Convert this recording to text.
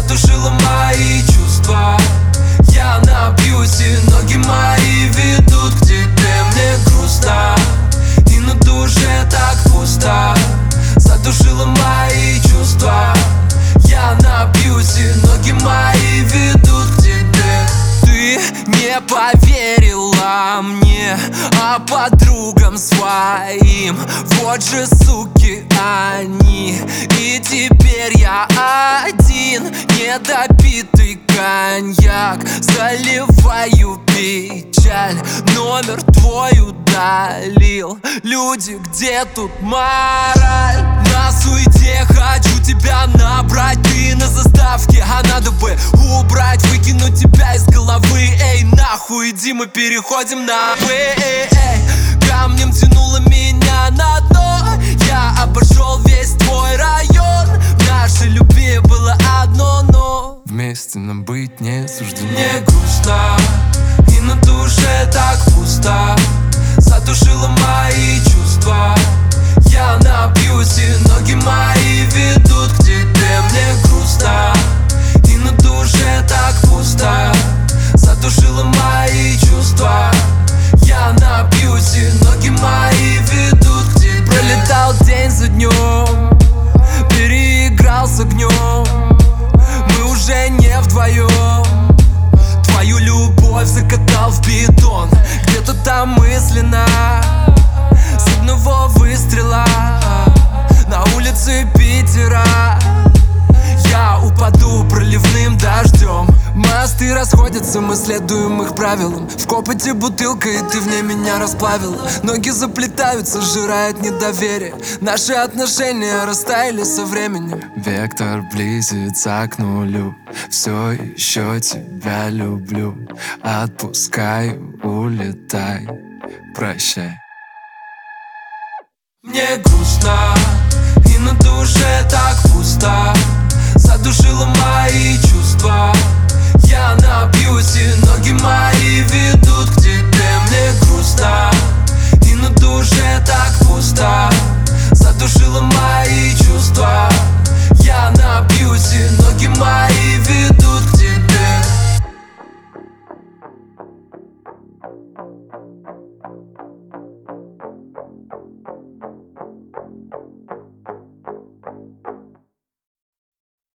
задушила мои чувства. Я напьюсь, и ноги мои ведут к тебе. Мне грустно, и на душе так пусто. Задушила мои чувства. Я напьюсь, и ноги мои ведут к тебе. Ты не поверила мне, а подругам своим. Вот же суки они. И теперь я один, недопитый коньяк. Заливаю печаль, номер твой удалил. Люди, где тут мораль? На суете хочу тебя набрать. Ты на заставке, а надо бы убрать, выкинуть тебя из головы. Эй, нахуй, иди, мы переходим на «вы». Камнем тянуло меня на дно. Я обошел весь твой район. В нашей любви было одно но. Вместе нам быть не суждено. Мне грустно, и на душе так пусто. Задушила мои чувства. Я напьюсь, и ноги мои ведут к тебе. Мне грустно, и на душе так пусто. Задушила мои чувства. Я напьюсь, и ноги мои ведут к тебе. Пролетал день за днем, переиграл с огнем. Мы уже не вдвоем. Твою любовь закатал в бетон. Где-то там мысленно, с одного выстрела на улице Питера я упаду проливным дождем. Мосты расходятся, мы следуем их правилам. В копоте бутылка, и ты в ней меня расплавила. Ноги заплетаются, сжирает недоверие. Наши отношения растаяли со временем. Вектор близится к нулю. Все еще тебя люблю. Отпускаю, улетай, прощай. Мне грустно, и на душе так пусто. Задушила мои чувства. Я напьюсь, и